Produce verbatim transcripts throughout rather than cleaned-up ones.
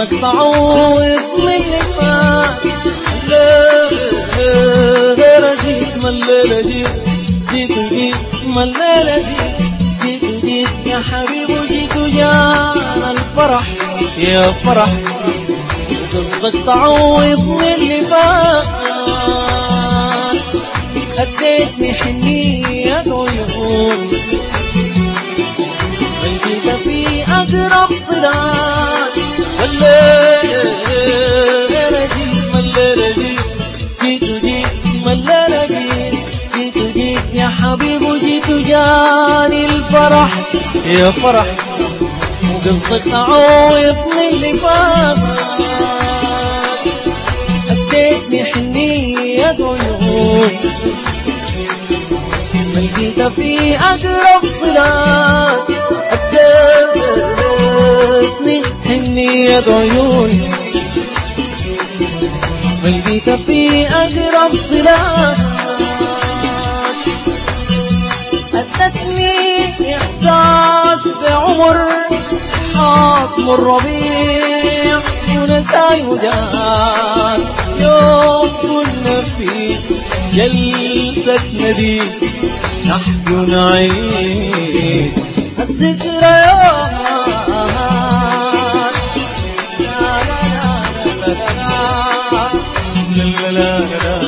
قصدك تعوض من اللي فات. الليلة جيت ما الليلة جيت جيت وجيت ما الليلة جيت جيت وجيت يا حبيب وجيت وجانا الفرح يا فرح. قصدك تعوض من اللي فات. أديتني حنية عيون بلقيت في أقرب صلات. والليلة جيت ما الليلة جيت جيت وجيت ما الليلة جيت جيت وجيت يا حبيب وجيت وجاني الفرح يا فرح. وقصدك تعوض من اللي فات. أديتني حنية عيون لقيت في أقرب صلات. أديتني حنية عيون لقيت في أقرب صلات. أدتني إحساس بعمر حاكم الربيع ونساي وجان. يوم كنا في جلسة ندي نحكي نعيد الذكريات. لا لا لا لا لا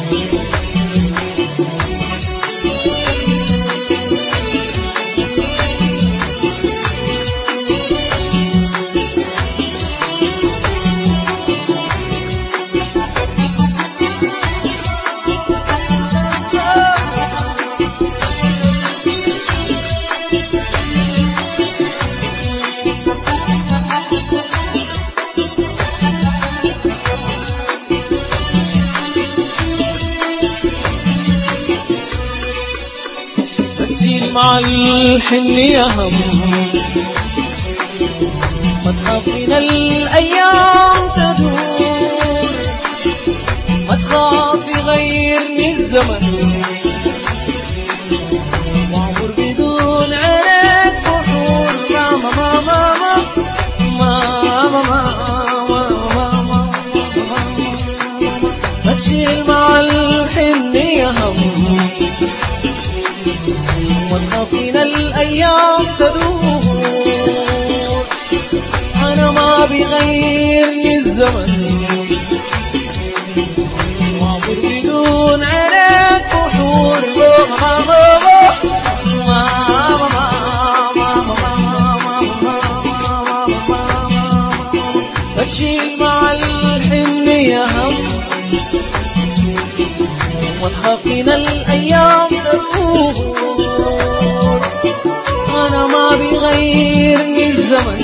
تشيل مع الحنية هم. ما تخاف من الأيام تدور. ما تخاف يغيرني الزمن وعمر بدون عينك بحور. ماما ماما ماما ماما ماما ما تشيل مع الحنية هم. وتخافين الأيام تدور. أنا ما بيغيرني الزمن وعمر بدون عينك بحور. تشيل مع الحنية هم. وتخافين الأيام تدور. أنا ما بيغيرني الزمن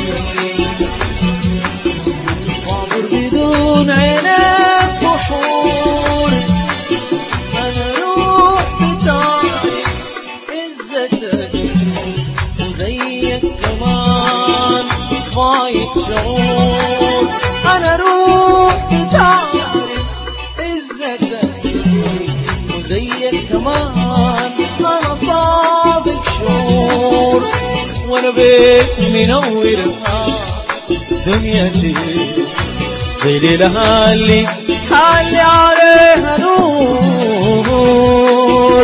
وعمر بدون عينك بحور. أنا روح بتعرف عزتك وزيك كمان فايت شعور. أنا روح بتعرف عزتك وزيك كمان. أنا صادق شعور وانا بيك منورها دنيتي زي ليلها اللي حالي عليها نور.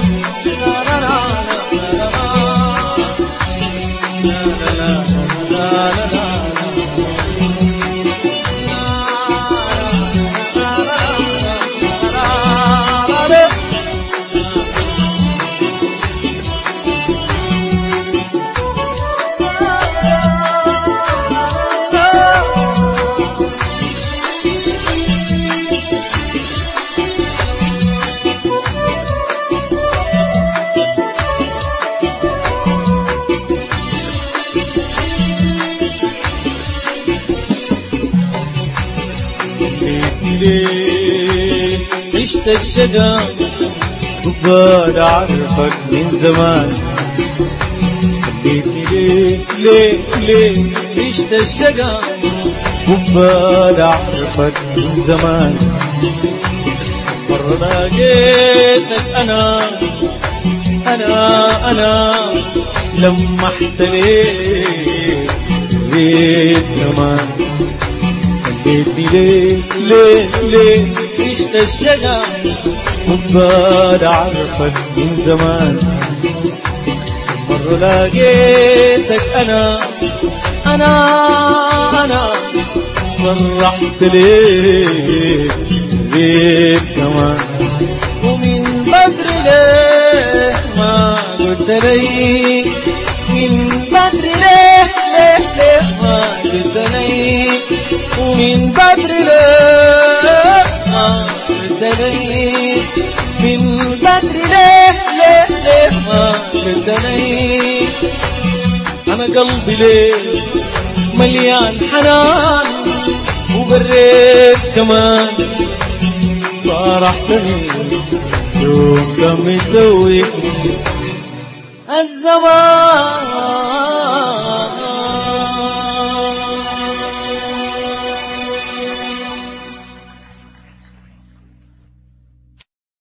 ليه عشت الشقا وبال عرفك من زمان. خليتني ليه ليه ليه عشت الشقا وبال عرفك من زمان. مرة لقيتك أنا أنا أنا لما احتليت ليت كمان. لقيتني ليه ليه ليه عشت الشجع وبعد عرفك من زمان مرة لقيتك أنا أنا أنا صرحت ليك ليك كمان ومن بدر ليه ما قلت لي من بدر ليه ليه ليه ما قلت لي ومن بدر ليه ما قلت لي من بدر ليه ليه ليه ما قلت لي أنا قلبي ليه مليان حنان وبريت كمان صارحتني يوم كم يسوي الزمان